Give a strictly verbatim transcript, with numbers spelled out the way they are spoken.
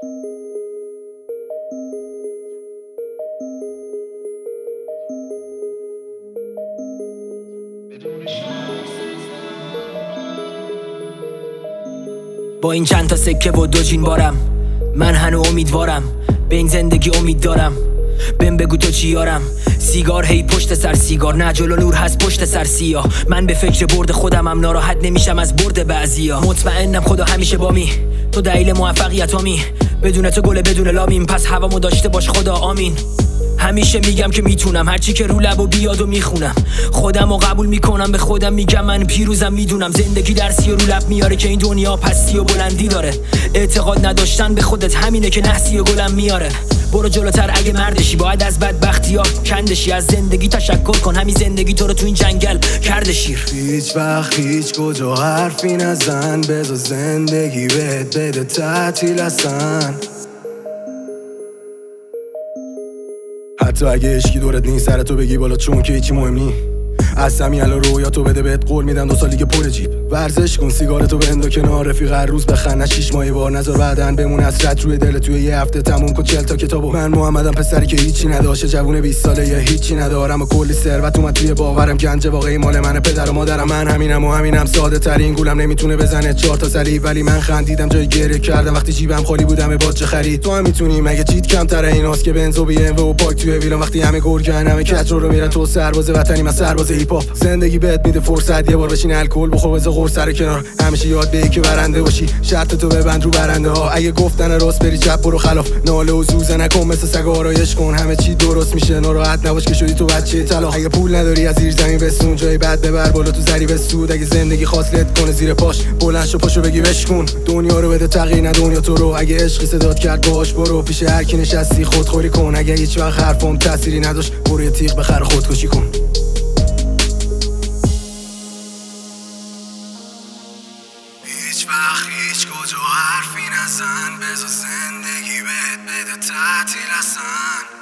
با این چند تا سکه و دو جین بارم، من هنو امیدوارم به این زندگی امید دارم. بهم بگو تو چی یارم، سیگار هی پشت سر سیگار، نه جلو نور هست پشت سر سیاه. من به فکر برد خودمم، ناراحت نمیشم از برد بعضیا. مطمئنم خدا همیشه با می، تو دلیل موفقیتامی، بدون تو گله بدون لامیم، پس هوامو داشته باش خدا آمین. همیشه میگم که میتونم، هرچی که رو لب و بیاد و میخونم، خودم رو قبول میکنم، به خودم میگم من پیروزم. میدونم زندگی درسی و رو لب میاره که این دنیا پستی و بلندی داره. اعتقاد نداشتن به خودت همینه که نحسی و گلم میاره. برو جلوتر اگه مردشی، باید از بدبختی ها کندشی. از زندگی تشکر کن، همین زندگی تو رو تو این جنگل کرده شیر. هیچ وقت هیچ کجا حرفی نزن، بذار زندگی بهت بده تعطیل هستن. حتی اگه عشقی دورت نیست، سر تو بگی بالا چون که هیچی مهم نی. از همین الان رویا تو بده، بهت قول میدم دو سالی که پر جیب. ورزش کن، سیگارتو بندو کنار، رفیق هر روز بخن، شیش ماهی بار نذار بعدن بمونه حسرت روی دل. توی یه هفته تموم کن چل تا کتابو. من محمدم، پسری که هیچی نداشته، جوون بیست ساله یه هیچی ندارم و کلی ثروت اومد توی باورم. گنج واقعی مال منه، پدر و مادرم. من همینم و همینم، ساده ترین گولم نمیتونه بزنه چهار تا سری، ولی من خندیدم جای گریه کردم وقتی جیبم خالی بودم باجه خرید. تو هم میتونی، مگه چیت کمتر ایناست که بنز و بی ام و پاک توی ویلان، وقتی همه گرگن همه کج رو میرن. تو سرباز وطنی، من سرباز هیپ هاپ. زندگی بهت میده فرصت یه بار بشین الکل بخور، بذار قرص سر کنار. همیشه یاد بگیر که برنده باشی، شرط تو ببند رو برنده ها. اگه گفتن راست بری چپ برو خلاف، ناله و زوزه نکن، مثل سگ آرایش کن، همه چی درست میشه. ناراحت نباش که شدی تو بچه طلا. اگه پول نداری از زیر زمین بسون، جای بعد ببر بالا تو ذریب سود. اگه زندگی خاصلت کنه زیر پاش، بلند شو پاشو بگی بشکن. دنیا رو بده تغییر، نه دنیا تو رو. اگه عشق صدات کرد باش برو، پیش هر کی نشستی خودخوری کن. اگه هیچ وقت حرفم تأثیری نداشت، برو یه تیغ بخر خودکشی کن. هیچ وقت هیچ کجا حرفی نزن، بذار زندگی بهت بده تعطیل هستن.